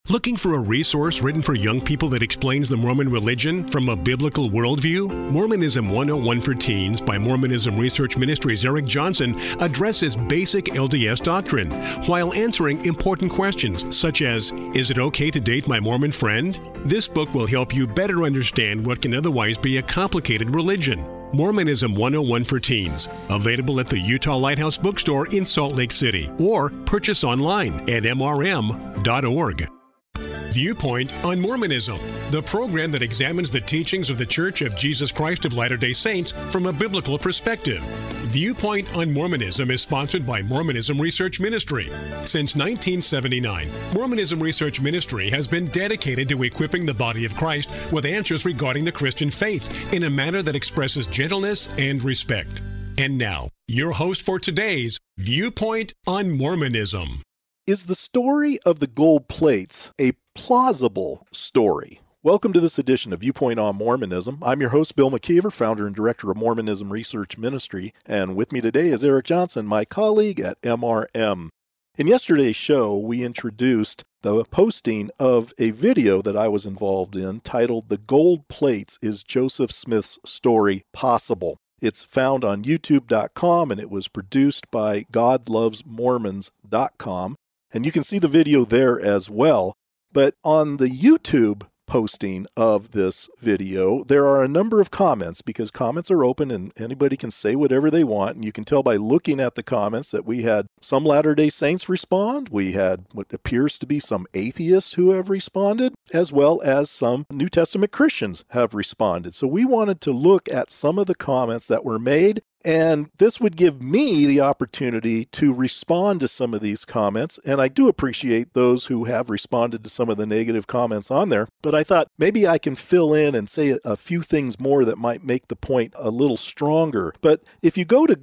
Looking for a resource written for young people that explains the Mormon religion from a biblical worldview? Mormonism 101 for Teens by Mormonism Research Ministries' Eric Johnson addresses basic LDS doctrine while answering important questions such as, is it okay to date my Mormon friend? This book will help you better understand what can otherwise be a complicated religion. Mormonism 101 for Teens, available at the Utah Lighthouse Bookstore in Salt Lake City, or purchase online at mrm.org. Viewpoint on Mormonism, the program that examines the teachings of the Church of Jesus Christ of Latter-day Saints from a biblical perspective. Viewpoint on Mormonism is sponsored by Mormonism Research Ministry. Since 1979, Mormonism Research Ministry has been dedicated to equipping the body of Christ with answers regarding the Christian faith in a manner that expresses gentleness and respect. And now, your host for today's Viewpoint on Mormonism. Is the story of the gold plates a plausible story? Welcome to this edition of Viewpoint on Mormonism. I'm your host, Bill McKeever, founder and director of Mormonism Research Ministry, and with me today is Eric Johnson, my colleague at MRM. In yesterday's show, we introduced the posting of a video that I was involved in titled "The Gold Plates, Is Joseph Smith's Story Possible?" It's found on YouTube.com, and it was produced by GodLovesMormons.com. And you can see the video there as well. But on the YouTube posting of this video, there are a number of comments because comments are open and anybody can say whatever they want. And you can tell by looking at the comments that we had some Latter-day Saints respond. We had what appears to be some atheists who have responded, as well as some New Testament Christians have responded. So we wanted to look at some of the comments that were made. And this would give me the opportunity to respond to some of these comments. And I do appreciate those who have responded to some of the negative comments on there. But I thought maybe I can fill in and say a few things more that might make the point a little stronger. But if you go to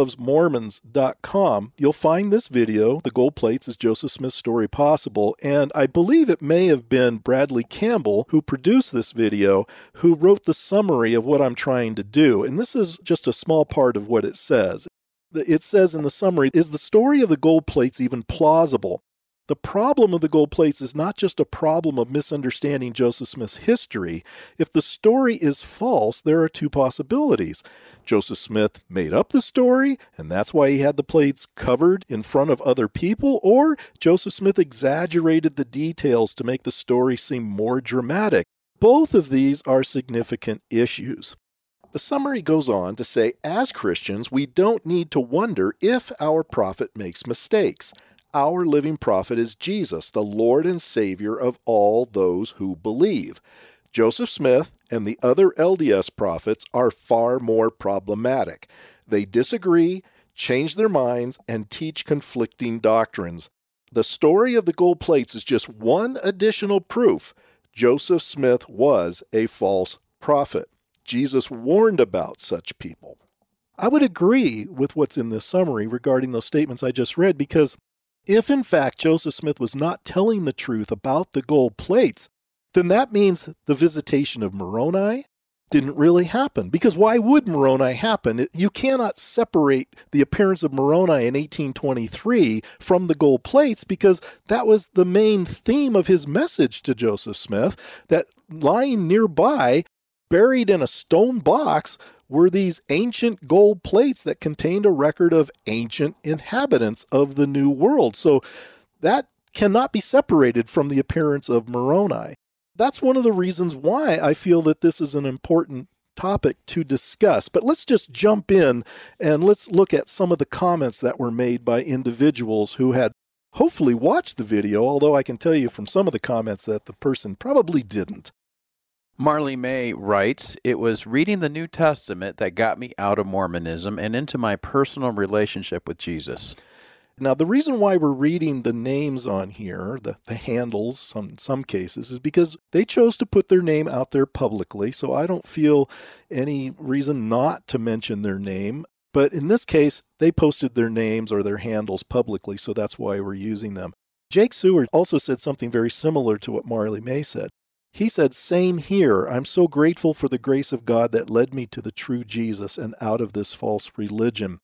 GodLovesMormons.com, you'll find this video, "The Gold Plates, Is Joseph Smith's Story Possible?" And I believe it may have been Bradley Campbell who produced this video, who wrote the summary of what I'm trying to do. And this is just a small part of what it says. It says in the summary, "Is the story of the gold plates even plausible? The problem of the gold plates is not just a problem of misunderstanding Joseph Smith's history. If the story is false, there are two possibilities. Joseph Smith made up the story, and that's why he had the plates covered in front of other people, or Joseph Smith exaggerated the details to make the story seem more dramatic. Both of these are significant issues." The summary goes on to say, as Christians, we don't need to wonder if our prophet makes mistakes. Our living prophet is Jesus, the Lord and Savior of all those who believe. Joseph Smith and the other LDS prophets are far more problematic. They disagree, change their minds, and teach conflicting doctrines. The story of the gold plates is just one additional proof. Joseph Smith was a false prophet. Jesus warned about such people. I would agree with what's in this summary regarding those statements I just read, because if in fact Joseph Smith was not telling the truth about the gold plates, then that means the visitation of Moroni didn't really happen. Because why would Moroni happen? You cannot separate the appearance of Moroni in 1823 from the gold plates, because that was the main theme of his message to Joseph Smith, that lying nearby, buried in a stone box, were these ancient gold plates that contained a record of ancient inhabitants of the New World. So that cannot be separated from the appearance of Moroni. That's one of the reasons why I feel that this is an important topic to discuss. But let's just jump in and let's look at some of the comments that were made by individuals who had hopefully watched the video, although I can tell you from some of the comments that the person probably didn't. Marley May writes, "It was reading the New Testament that got me out of Mormonism and into my personal relationship with Jesus." Now, the reason why we're reading the names on here, the handles in some cases, is because they chose to put their name out there publicly, so I don't feel any reason not to mention their name. But in this case, they posted their names or their handles publicly, so that's why we're using them. Jake Seward also said something very similar to what Marley May said. He said, "Same here. I'm so grateful for the grace of God that led me to the true Jesus and out of this false religion.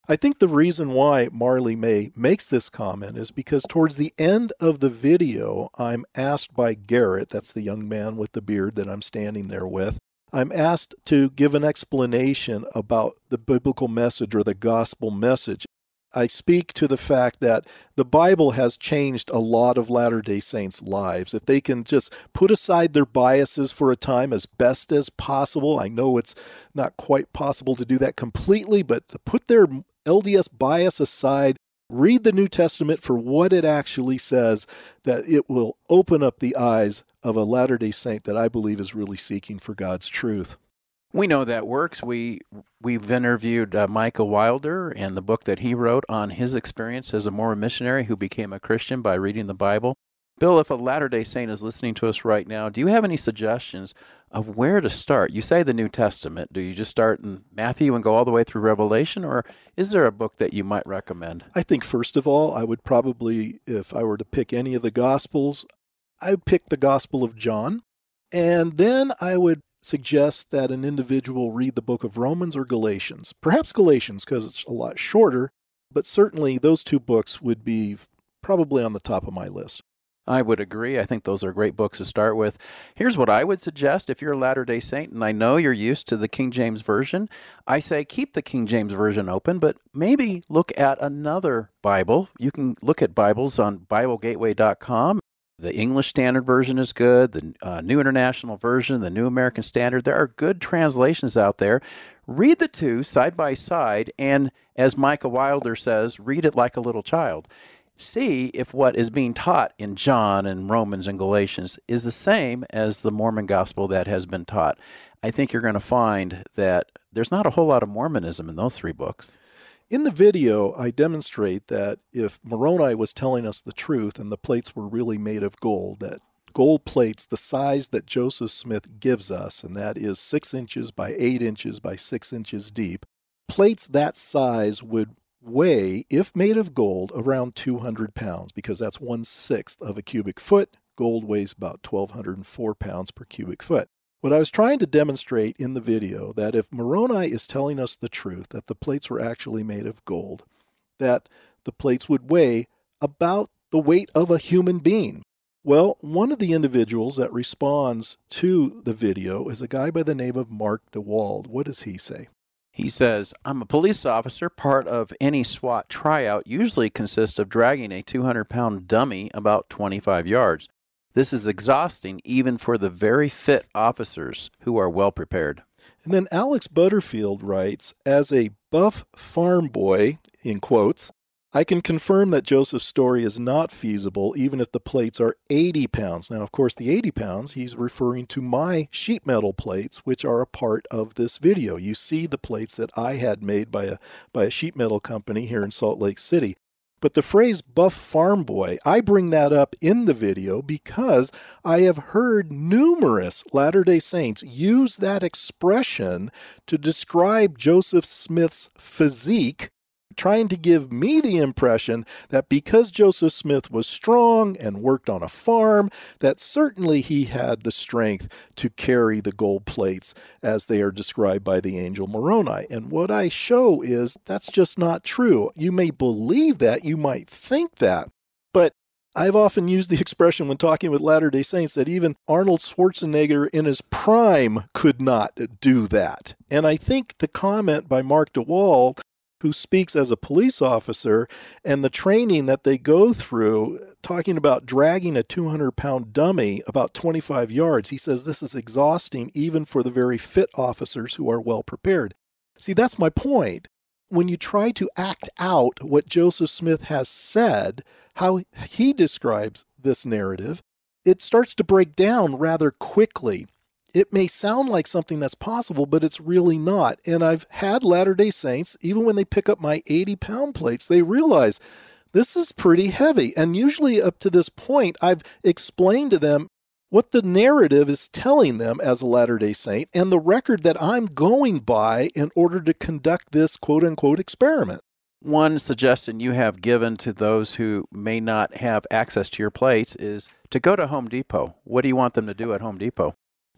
I think the reason why Marley May makes this comment is because towards the end of the video, I'm asked by Garrett, that's the young man with the beard that I'm standing there with, I'm asked to give an explanation about the biblical message or the gospel message. I speak to the fact that the Bible has changed a lot of Latter-day Saints' lives. If they can just put aside their biases for a time as best as possible, I know it's not quite possible to do that completely, but to put their LDS bias aside, read the New Testament for what it actually says, that it will open up the eyes of a Latter-day Saint that I believe is really seeking for God's truth. We know that works. We've interviewed Micah Wilder and the book that he wrote on his experience as a Mormon missionary who became a Christian by reading the Bible. Bill, if a Latter-day Saint is listening to us right now, do you have any suggestions of where to start? You say the New Testament. Do you just start in Matthew and go all the way through Revelation, or is there a book that you might recommend? I think, first of all, I would probably, if I were to pick any of the Gospels, I would pick the Gospel of John, and then I would suggest that an individual read the book of Romans or Galatians. Perhaps Galatians, because it's a lot shorter, but certainly those two books would be probably on the top of my list. I would agree. I think those are great books to start with. Here's what I would suggest if you're a Latter-day Saint, and I know you're used to the King James Version. I say keep the King James Version open, but maybe look at another Bible. You can look at Bibles on BibleGateway.com. The English Standard Version is good, the New International Version, the New American Standard. There are good translations out there. Read the two side by side, and as Micah Wilder says, read it like a little child. See if what is being taught in John and Romans and Galatians is the same as the Mormon gospel that has been taught. I think you're going to find that there's not a whole lot of Mormonism in those three books. In the video, I demonstrate that if Moroni was telling us the truth and the plates were really made of gold, that gold plates the size that Joseph Smith gives us, and that is 6 inches by 8 inches by 6 inches deep, plates that size would weigh, if made of gold, around 200 pounds, because that's 1/6 of a cubic foot. Gold weighs about 1,204 pounds per cubic foot. What I was trying to demonstrate in the video, that if Moroni is telling us the truth, that the plates were actually made of gold, that the plates would weigh about the weight of a human being. Well, one of the individuals that responds to the video is a guy by the name of Mark DeWald. What does he say? He says, I'm a police officer. Part of any SWAT tryout usually consists of dragging a 200-pound dummy about 25 yards. This is exhausting even for the very fit officers who are well prepared. And then Alex Butterfield writes, as a buff farm boy, in quotes, I can confirm that Joseph's story is not feasible even if the plates are 80 pounds. Now, of course, the 80 pounds, he's referring to my sheet metal plates, which are a part of this video. You see the plates that I had made by a sheet metal company here in Salt Lake City. But the phrase buff farm boy, I bring that up in the video because I have heard numerous Latter-day Saints use that expression to describe Joseph Smith's physique, trying to give me the impression that because Joseph Smith was strong and worked on a farm, that certainly he had the strength to carry the gold plates as they are described by the angel Moroni. And what I show is that's just not true. You may believe that, you might think that, but I've often used the expression when talking with Latter-day Saints that even Arnold Schwarzenegger in his prime could not do that. And I think the comment by Mark DeWald, who speaks as a police officer, and the training that they go through, talking about dragging a 200-pound dummy about 25 yards, he says this is exhausting even for the very fit officers who are well prepared. See, that's my point. When you try to act out what Joseph Smith has said, how he describes this narrative, it starts to break down rather quickly. It may sound like something that's possible, but it's really not. And I've had Latter-day Saints, even when they pick up my 80-pound plates, they realize this is pretty heavy. And usually up to this point, I've explained to them what the narrative is telling them as a Latter-day Saint and the record that I'm going by in order to conduct this quote-unquote experiment. One suggestion you have given to those who may not have access to your plates is to go to Home Depot. What do you want them to do at Home Depot?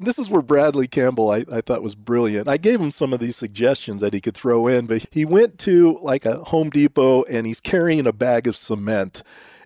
This is where Bradley Campbell, I thought, was brilliant. I gave him some of these suggestions that he could throw in, but he went to like a Home Depot and he's carrying a bag of cement.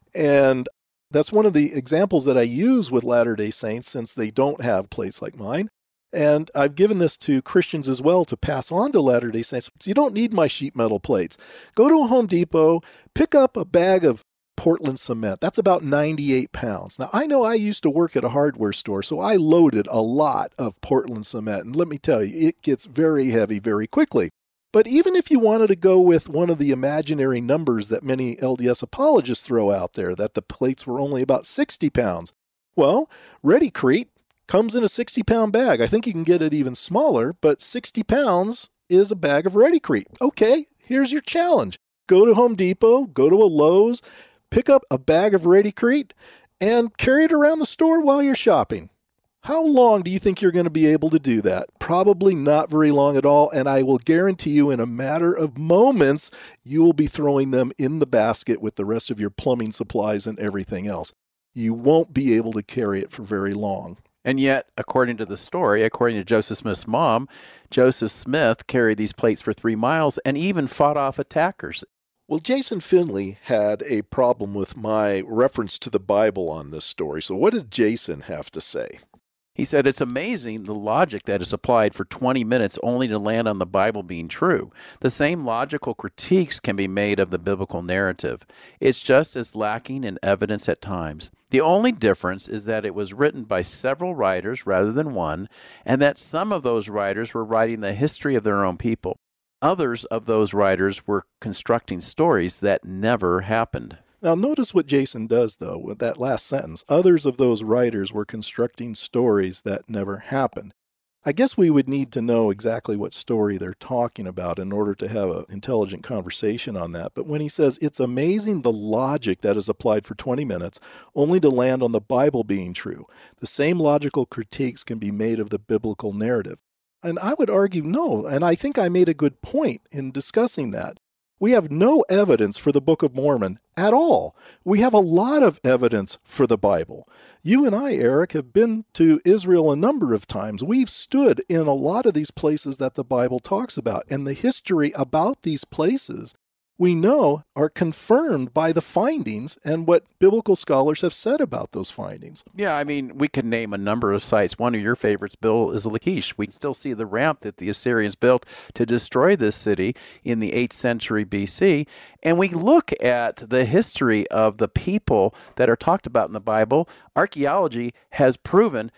And that's one of the examples that I use with Latter-day Saints since they don't have plates like mine. And I've given this to Christians as well to pass on to Latter-day Saints. So you don't need my sheet metal plates. Go to a Home Depot, pick up a bag of Portland cement. That's about 98 pounds. Now, I know I used to work at a hardware store, so I loaded a lot of Portland cement. And let me tell you, it gets very heavy very quickly. But even if you wanted to go with one of the imaginary numbers that many LDS apologists throw out there, that the plates were only about 60 pounds, well, Redecrete comes in a 60-pound bag. I think you can get it even smaller, but 60 pounds is a bag of Redecrete. Okay, here's your challenge. Go to Home Depot, go to a Lowe's, pick up a bag of Redecrete, and carry it around the store while you're shopping. How long do you think you're going to be able to do that? Probably not very long at all, and I will guarantee you in a matter of moments, you will be throwing them in the basket with the rest of your plumbing supplies and everything else. You won't be able to carry it for very long. And yet, according to the story, according to Joseph Smith's mom, Joseph Smith carried these plates for 3 miles and even fought off attackers. Well, Jason Finley had a problem with my reference to the Bible on this story. So what does Jason have to say? He said, it's amazing the logic that is applied for 20 minutes only to land on the Bible being true. The same logical critiques can be made of the biblical narrative. It's just as lacking in evidence at times. The only difference is that it was written by several writers rather than one, and that some of those writers were writing the history of their own people. Others of those writers were constructing stories that never happened. Now, notice what Jason does, though, with that last sentence. Others of those writers were constructing stories that never happened. I guess we would need to know exactly what story they're talking about in order to have an intelligent conversation on that. But when he says, it's amazing the logic that is applied for 20 minutes only to land on the Bible being true, the same logical critiques can be made of the biblical narrative. And I would argue no, and I think I made a good point in discussing that. We have no evidence for the Book of Mormon at all. We have a lot of evidence for the Bible. You and I, Eric, have been to Israel a number of times. We've stood in a lot of these places that the Bible talks about, and the history about these places we know are confirmed by the findings and what biblical scholars have said about those findings. Yeah, I mean, we can name a number of sites. One of your favorites, Bill, is Lachish. We still see the ramp that the Assyrians built to destroy this city in the 8th century BC. And we look at the history of the people that are talked about in the Bible. Archaeology has proven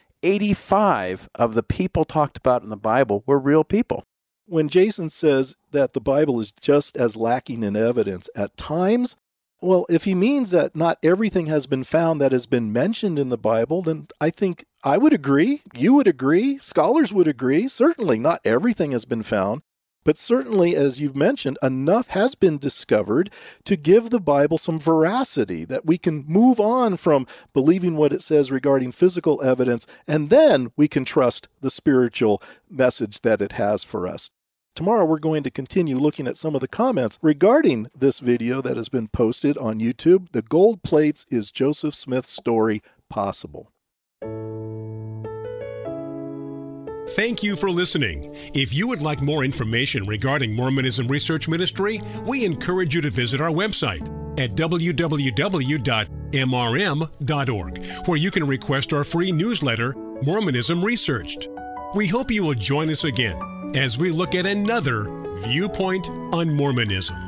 85 of the people talked about in the Bible were real people. When Jason says that the Bible is just as lacking in evidence at times, well, if he means that not everything has been found that has been mentioned in the Bible, then I think I would agree, you would agree, scholars would agree. Certainly not everything has been found, but certainly, as you've mentioned, enough has been discovered to give the Bible some veracity, that we can move on from believing what it says regarding physical evidence, and then we can trust the spiritual message that it has for us. Tomorrow, we're going to continue looking at some of the comments regarding this video that has been posted on YouTube. The Gold Plates, Is Joseph Smith's Story Possible? Thank you for listening. If you would like more information regarding Mormonism Research Ministry, we encourage you to visit our website at www.mrm.org, where you can request our free newsletter, Mormonism Researched. We hope you will join us again as we look at another viewpoint on Mormonism.